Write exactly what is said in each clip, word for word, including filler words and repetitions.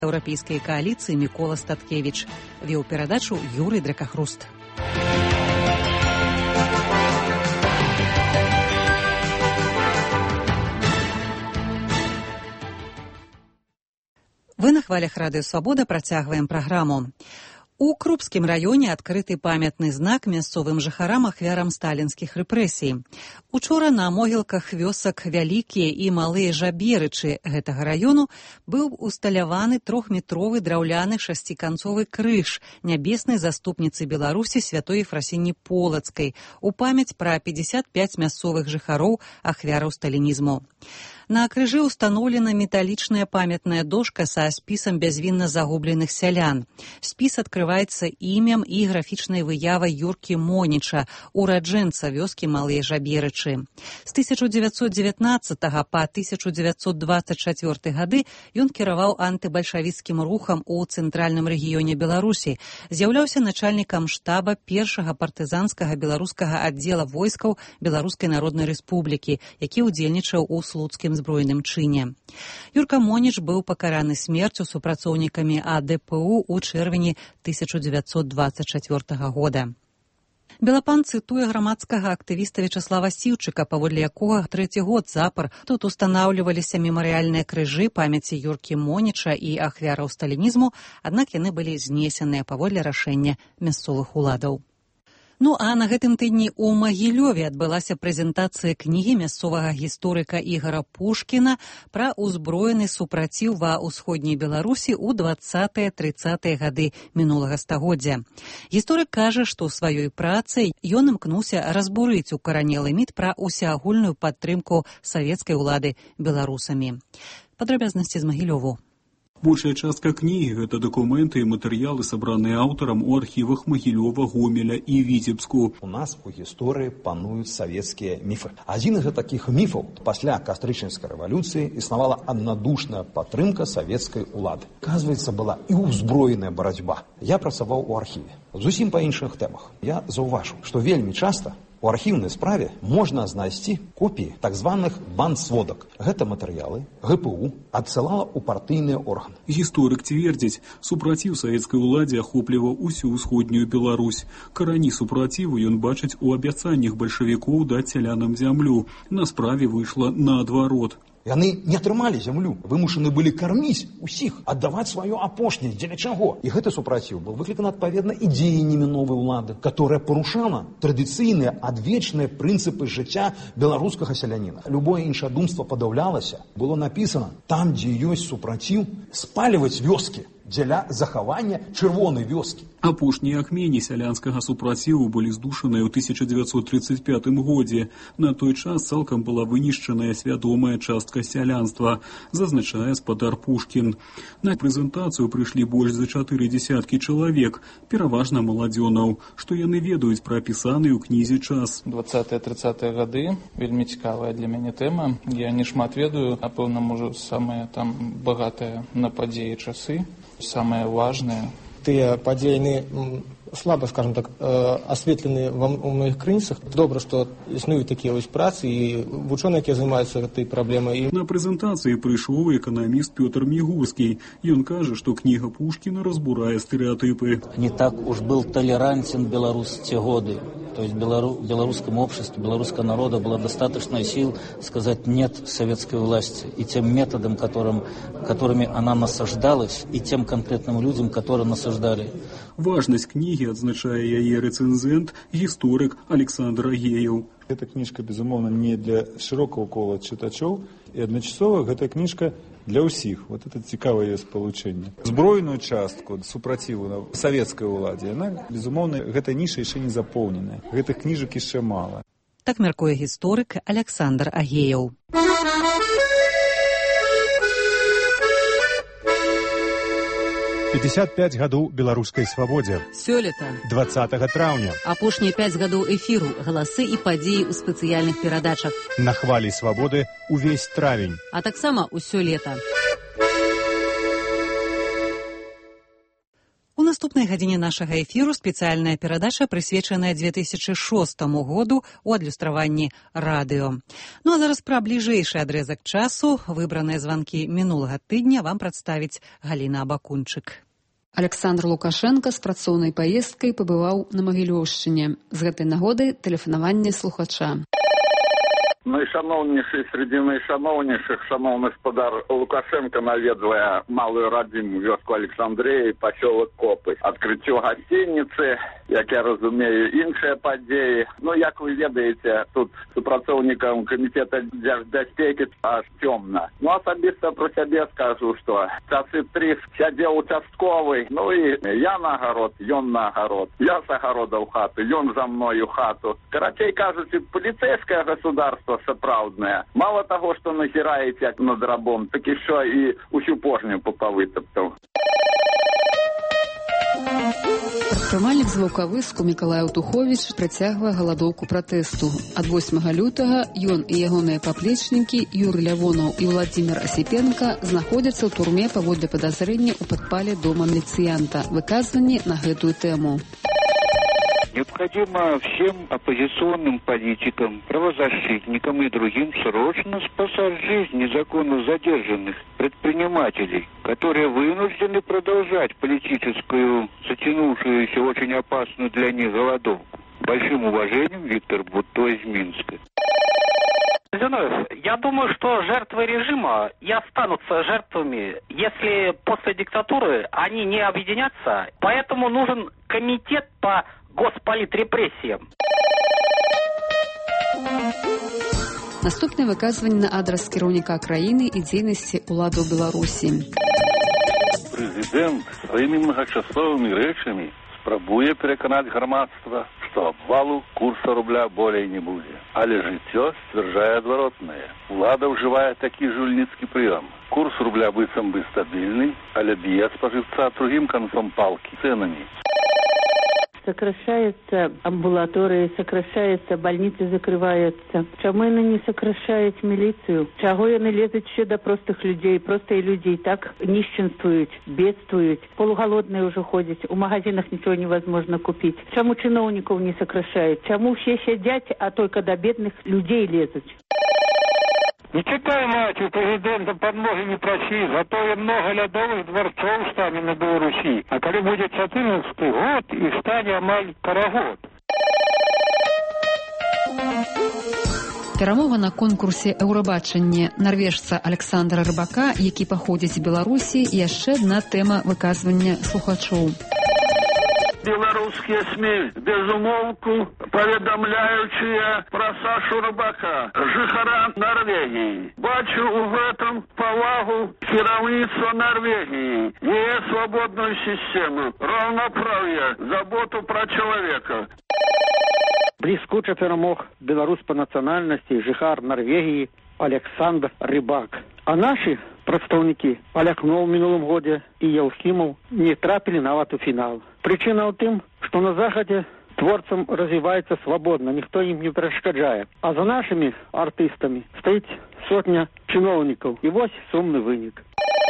еўрапейскай кааліцыі Мікола Статкевіч. Вёў перадачу Юрый Дракахруст. Вы на хвалях Радыё Свабода працягваем праграму. У Крупскім раёне адкрыты памятны знак мясцовым жыхарам ахвярам сталінскіх рэпрэсій. Учора на могілках вёсак Вялікія і Малыя Жаберычы гэтага раёну быў усталяваны трохметровы драўляны шасціканцовы крыж нябеснай заступніцы Беларусі святой Ефрасіні Полацкай у памяць пра пятьдесят пять мясцовых жыхароў ахвяраў сталінізму. На крыжы установлена металлічная памятная дошка са спісам бязвінна загубленых сялян. Спіс открываецца імем і графічнай выявай Юркі Моніча, ураджэнца вёскі Малыя Жаберычы. З тысяча дзевяцьсот дзевятнаццатага па тысяча дзевяцьсот дваццаць чацвёрты гады ён кіраваў антыбальшавіцкім рухам у цэнтральным рэгіёне Беларусі, з'яўляўся начальнікам штаба першага партызанскага беларускага аддзела войскаў Беларускай Народнай Рэспублікі, які ўдзельнічаў у слуцкім збройным чыне. Юрка Моніч быў пакараны смерцю супрацоўнікамі А Д П У ў чэрвені тысяча дзевяцьсот дваццаць чацвёртага года. Белапан цытуе грамадскага актывіста Вячаслава Сіўчыка, паводле якога трэці год запар тут устанаўліваліся мемарыяльныя крыжы памяці Юркі Моніча і ахвяраў сталінізму, аднак яны былі знесеныя паводле рашэння мясцовых уладаў. Ну а на гэтым тыдні ў Магілёве адбылася прэзентацыя кнігі мясцовага гісторыка Ігара Пушкіна пра ўзброены супраціў ва ўсходняй Беларусі ў дваццатыя-трыццатыя гады мінулага стагоддзя. Гісторык кажа, што сваёй працай ён імкнуўся разбурыць укаранелы міт пра усеагульную падтрымку савецкай улады беларусамі. Падрабязнасці з Магілёву. Большая частка кнігі – гэта дакументы і матэрыялы, сабраныя аўтарам у архівах Магілёва, Гомеля і Віцебску. У нас у гісторыі пануюць савецкія міфы. Адзін з такіх міфаў пасля кастрычніцкай рэвалюцыі існавала аднадушная падтрымка савецкай улады. Аказваецца, была і ўзброеная барацьба. Я працаваў у архіве. Зусім па іншых тэмах. Я заўважыў, што вельмі часта у архіўнай справе можна знайсці копіі так званых бандсводак. Гэта матэрыялы Гэ Пэ У адсылала ў партыйныя органы. Гісторык цвердзіць, супраціў савецкай уладзе ахопліваў усю ўсходнюю Беларусь. Карані супраціву ён бачыць у абяцаннях бальшавікоў даць сялянам зямлю. На справе выйшла наадварот. Яны не атрымалі зямлю, вымушаны былі карміць усіх, аддаваць сваё апошняе, дзеля чаго. І гэты супраціў быў выкліканы адпаведна і дзеяннямі новай улады, которая парушала традыцыйныя адвечныя прынцыпы жыцця беларускага сяляніна. Любое іншадумства падаўлялася. Было напісана, там, дзе ёсць супраціў, спаліваць вёскі дзеля захавання чырвонай вёскі. Апошнія акмені сялянскага супраціву былі здушаныя ў тысяча дзевяцьсот трыццаць пятым годзе. На той час цалкам была вынішчаная свядомая частка сялянства, зазначае спадар Пушкін. На прэзентацыю прыйшлі больш за чатыры дзесяткі чалавек, пераважна маладзёнаў, што яны ведаюць пра апісаны ў кнізе час. дваццатыя-трыццатыя гады, вельмі цікавая для мяне тэма. Я не шмат ведаю, напэўна, можа, самыя там багатыя на падзеі часы. Самое важное. Тыя падзеі слаба, скажем так, асветлены у многіх крыніцах. Добра, што існуюць такія вось працы і вучоныя, якія займаюцца гэтай праблемай. На прэзентацыі прыйшоў эканаміст Пётр Мігурскі. Ён кажа, што кніга Пушкіна разбурае стэрэатыпы. Не так уж был толерантен Беларусь в те годы. То есть белору, белорусскому обществу, белорусского народа было достаточно сил сказать «нет» советской власти и тем методам, которым, которыми она насаждалась, и тем конкретным людям, которые насаждали. Важность книги адзначае яе рэцэнзент, гісторык Александр Агеяў. Эта книжка, безумоўна, не для широкого кола чытачоў, і адначасова гэта книжка для ўсіх. Вот это цікавае спалучэнне. Збройную частку супраціву на савецкай уладзе, яна, безумоўна, гэта ніша яшчэ не запоўненая. Гэтых кніжак яшчэ мала. Так мяркуе гісторык Александр Агеяў. пятьдесят пять гадоў беларускай свабодзе. Сёлета. двадцатага траўня. Апошнія пяць гадоў эфіру, галасы і падзеі ў спецыяльных перадачах. На хвалі свабоды увесь травень. А таксама ўсё лета. наступнай гадзіне нашага эфіру спецыяльная перадача, прысвечаная две тысячи шостому году у адлюстраванні радыё. Ну а зараз пра бліжэйшы адрезак часу, выбраныя званкі мінулага тыдня вам прадставіць Галіна Абакунчык. Александр Лукашенко з працоўнай паездкай пабываў на Магілёўшчыне. З гэтай нагоды тэлефанаванне слухача. Найшановніший серед найшановніших, шановний господар Лукашенко наведывая малую родиму вёску Александрии, поселок Копы. Открытие гостиницы, як я разумею, іншыя падзеі. Ну, як вы ведаеце, тут супрацоўнікам комитета дзяржбяспекі аж цёмна. Ну, асабіста про сябе скажу, что часы тры сядзеў участковый, ну и я на агарод, ён на агарод. Я с агарода ў хату, ён за мною хату. Карацей кажучи, полицейское государство сапраўднае. Мало того, что назіраеце як над рабом, так еще и усю пожню попавытаптаў. Прадпрымальнік з Ваўкавыску Мікалай Аўтуховіч працягвае галадоўку пратэсту. Ад восьмага лютага ён і ягоныя паплечнікі Юрый Лявонаў і Владзімір Асіпенка знаходзяцца ў турме паводле падазрення ў падпале дома міліцыянта. Выказванні на гэтую тэму. Необходимо всем оппозиционным политикам, правозащитникам и другим срочно спасать жизнь незаконно задержанных предпринимателей, которые вынуждены продолжать политическую, затянувшуюся очень опасную для них голодовку. Большим уважением, Виктор Бутто из Минска. Зиновьев, я думаю, что жертвы режима и останутся жертвами, если после диктатуры они не объединятся. Поэтому нужен комитет по госполитрепрессиям. Наступне выказванне на адрес кіраўніка краіны і дзейнасці уладаў Беларусі. Президент своими многочасовыми речами спрабуе переконать громадство, что обвалу курса рубля более не будет. Але жыццё сцвярджае адваротнае. Улада ўжывае такі жульніцкі прыём. Курс рубля быццам бы стабільны, але б'е спажыўца другим концом палки ценами. Сокращаются амбулатории, сокращаются, больницы закрываются. Чему яны не сокращают милицию? Чего яны лезут еще до простых людей? Простые люди так нищенствуют, бедствуют, полуголодные уже ходят, у магазинах ничего невозможно купить. Чему чиновников не сокращают? Чему все сидят, а только до бедных людей лезут? Не читай, мать, у президента подмоги не проси, зато и много лядовых дворцов стане на Беларуси. А когда будет четырнадцатый год, и стане амаль карагод. Перамова на конкурсе «Еўрабачанне» нарвежца Александра Рыбака, які паходзіць з Беларусі, і яшчэ адна тэма выказвання слухачоў. Белорусские СМИ безумолку поведомляющие про Сашу Рыбака, жыхара Норвегии. Бачу в этом повагу кіраўніцтва Норвегии, ее свободную систему, равноправие, заботу про человека. Блискуче перемог белорус по национальности, жыхар Норвегии Александр Рыбак. А наши представники Алякно в минулом году и Елхимов не трапили нават у финал. Причина в том, что на Заходе творцам развивается свободно, никто им не перешкоджает. А за нашими артистами стоит сотня чиновников. И вот сумный вынік.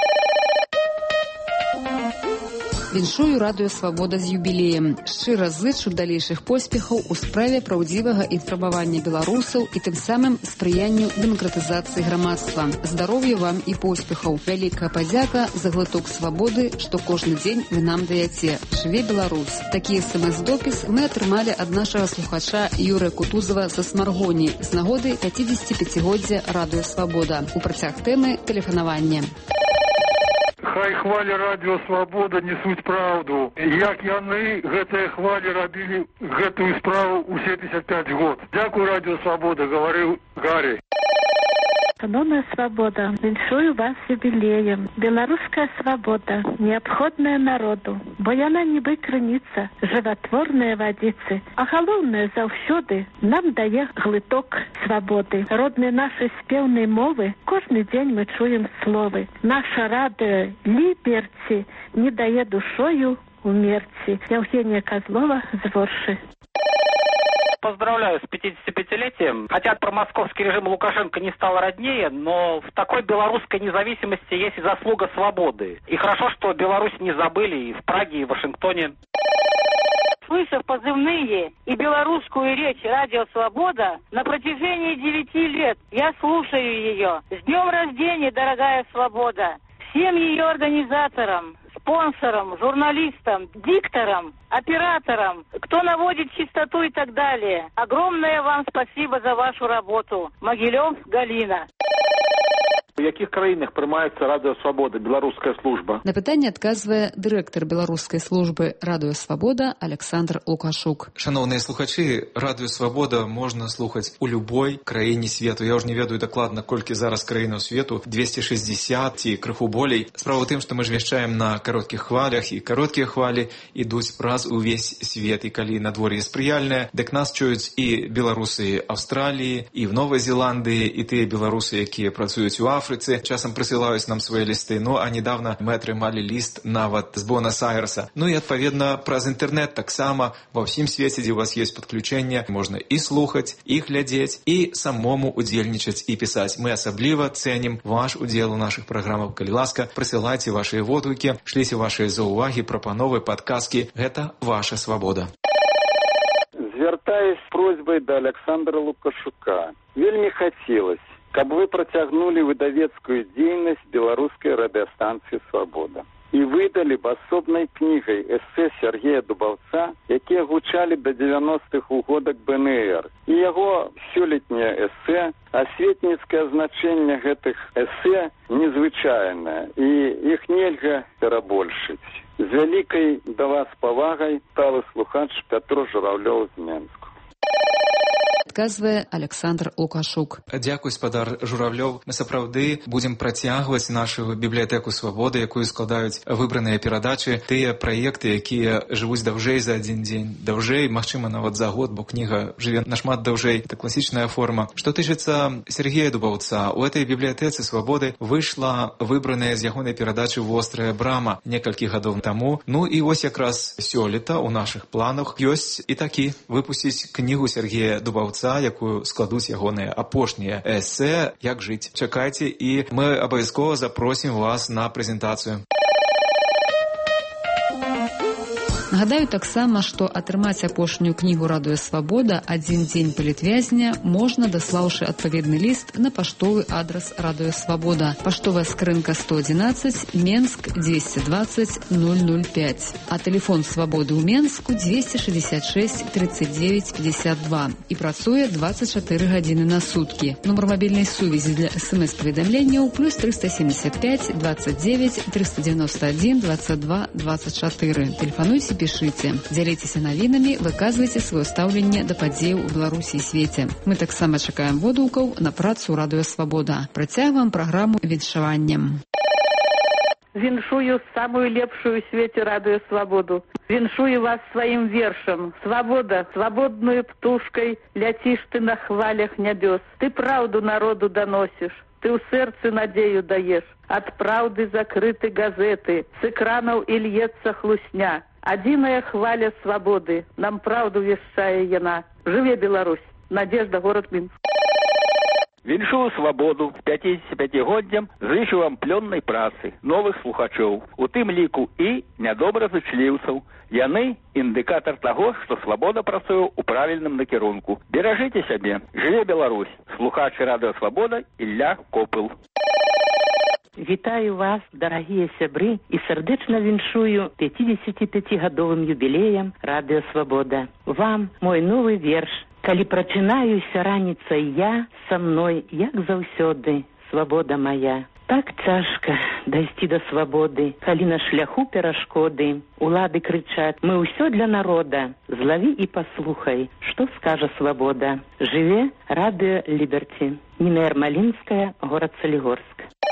Віншую радыё «Свабода» з юбілеем. Шчыра зычу далейшых поспехаў у справе праўдзівага інфармавання беларусаў і тым самым спрыянню дэмакратызацыі грамадства. Здароўя вам і поспехаў. Вялікая падзяка за глыток свабоды, што кожны дзень вы нам даяце. Жыве Беларусь. Такі эс-эм-эс-допіс мы атрымалі ад нашага слухача Юрыя Кутузова са Смаргоні з нагоды пяцідзесяціпяцігоддзя радыё «Свабода». У працяг тэмы тэлефанавання. Хай хвалі радыё «Свабода» несуць праўду. Як яны гэтыя хвалі рабілі гэтую справу ў сямдзесят пяць год. Дзякуй радыё «Свабода», гаварыў Гарри. Шановная свобода, віншую вас с юбилеем. Белорусская свобода необходная народу, бо яна нібы крыніца, жыватворныя вадзіцы, а галоўнае заўсёды нам дае глыток свободы. Родныя нашай спеўнай мовы кожны дзень мы чуем словы. Наша радыё «Ліберці» не дае душою умерці. Евгения Козлова з Воршы. поздравляю с пятидесятипятилетием. Хотя про московский режим Лукашенко не стало роднее, но в такой белорусской независимости есть и заслуга свободы. И хорошо, что Беларусь не забыли и в Праге, и в Вашингтоне. Слышав позывные и белорусскую речь «Радио Свобода» на протяжении девяти лет, я слушаю ее. С днем рождения, дорогая Свобода! Всем ее организаторам, спонсорам, журналистам, дикторам, операторам, кто наводит чистоту и так далее. Огромное вам спасибо за вашу работу. Могилев, Галина. У якіх краінах прымаецца Радыё Свабода, беларуская служба? На пытанне адказвае дырэктар беларускай службы Радыё Свабода Александр Лукашук. Шановныя слухачы, Радыё Свабода можна слухаць у любой краіне свету. Я ўжо не ведаю дакладна, колькі зараз краінаў свету, двести шестьдесят ці крыху болей. Справа ў тым, што мы ж вяшчаем на кароткіх хвалях, і кароткія хвалі ідуць праз увесь свет. І калі надвор'е спрыяльнае, дык нас чуюць і беларусы Аўстраліі, і в Новай Зеландыі, і тыя беларусы, якія працуюць у Афрыцы. Часам прысылаюць нам свае лісты. Ну, а недавно мы атрымалі ліст нават з Буэнас-Айреса. Ну і, адпаведна, праз інтэрнэт таксама ва ўсім свеце, дзе у вас ёсць падключэнне, можна і слухаць, і глядзець, і самому удзельнічаць і пісаць. Мы асабліва цэнім ваш удзел у нашых праграмах. Калі ласка, прысылайце вашыя водгукі, шліце вашыя заўвагі, прапановы, падказкі. Гэта ваша свабода. Звяртаюсь з просьбай да Александра Лукашука. Вельмі хацелось, каб вы працягнулі выдавецкую дзейнасць беларускай радыёстанцыі «Свабода» і выдалі б асобнай кнігай эсэ Сергея Дубаўца, якія гучалі да дзевяностых у годах бэ эн эр. І яго сёлетняе эсэ, асветніцкае значэнне гэтых эсэ незвычайнае, і іх нельга перабольшыць. З вялікай да вас павагай сталы слухач Пятро Журавлёў з Менску. Адказвае Александр Лукашук. Дзякуй, спадар Журавлёў. Мы сапраўды будзем працягваць нашу бібліятэку свабоды, якую складаюць выбраныя перадачы, тыя праекты, якія жывуць даўжэй за адзін дзень, даўжэй, магчыма, нават за год, бо кніга жыве нашмат даўжэй. Это класічная форма. Што тычыцца Сергея Дубаўца, у этой бібліятэцы свабоды выйшла выбраная з ягонай перадачы «Вострая брама» некалькі гадоў таму. Ну і вось якраз сёлета ў нашых планах ёсць і такі выпусціць кнігу Сергея Дубаўца, якую складуць ягоныя апошнія эсэ «Як жыць». Чакайце, і мы абавязкова запросім вас на прэзентацыю. Нагадаю таксама, што атрымаць апошнюю кнігу «Радыё Свабода» «Адзін дзень палітвязня» можна, даслаўшы адпаведны ліст на паштовы адрас «Радыё Свабода». Паштовая скрынка сто одиннадцать, Менск, двести двадцать ноль ноль пять. А тэлефон «Свабоды» ў Менску двести шестьдесят шесть тридцать девять пятьдесят два. І працуе двадцать четыре гадзіны на суткі. Нумар мабільнай сувязі для смс-паведамленняў плюс триста семьдесят пять двадцать девять триста девяносто один двадцать два двадцать четыре. Тэлефануйце, пішыце, дзяліцеся навінамі, выказвайце сваё стаўленне да падзеяў у Беларусі і свеце. Мы таксама чакаем водгукаў на працу «Радыё Свабода». Працягваем праграму віншаваннем. Віншую самую лепшую ў свеце «Радыё Свабоду». Віншую вас сваім вершам. Свабода, свабодную птушкай ляціш ты на хвалях нябёс. Ты праўду народу даносіш. Ты ў сэрцы надзею даеш. Ад праўды закрыты газеты. З экранаў і льецца хлусня. Адзіная хваля свабоды. Нам праўду вяшчае яна. Жыве Беларусь. Надежда, город Минск. Віншую свабоду з пяцідзесяціпяцігоддзям, зычу вам плённай працы, новых слухачоў, у тым ліку і нядобразычліўцаў. Яны індыкатар таго, што свабода працуе ў правільным накірунку. Беражыце сябе. Жыве Беларусь. Слухач Радыё Свабода Ілля Копыл. Вітаю вас, дарагія сябры, і сардэчна віншую пяцідзесяціпяцігадовым юбілеем Радыё Свабода. Вам мой новы верш. Калі прачынаюся раніцай я, са мной, як заўсёды, свабода моя. Так цяжка дайсці да свабоды, калі на шляху перашкоды. Улады крычаць, мы ўсё для народа. Злаві і паслухай, што скажа свабода. Жыве Радыё Ліберці. Ніна Ярмалінская, горад Салігорск.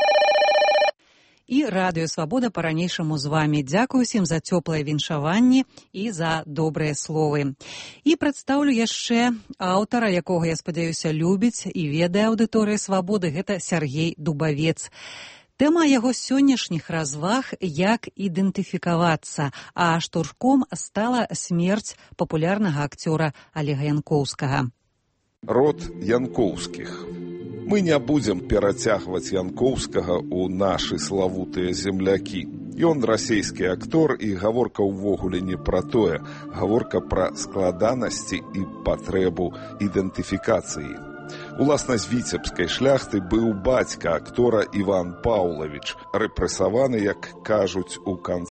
І Радыё Свабода па-ранейшаму з вамі. Дзякую ўсім за цёплае віншаванне і за добрыя словы. І прадстаўлю яшчэ аўтара, якога, я спадзяюся, любіць і ведае аўдыторыя Свабоды. Гэта Сергей Дубавец. Тэма яго сённяшніх разваг «Як ідэнтыфікавацца», а штуршком стала смерць папулярнага акцёра Олега Янкоўскага. Род Янкоўскіх. Мы не будзем перацягваць Янкоўскага ў нашы славутыя землякі. Ён расейскі актор, і гаворка ўвогуле не пра тое. Гаворка пра складанасці і патрэбу ідэнтыфікацыі. Уласна з віцебскай шляхты быў бацька актора Іван Паўлавіч, рэпрэсаваны, як кажуць, у канцы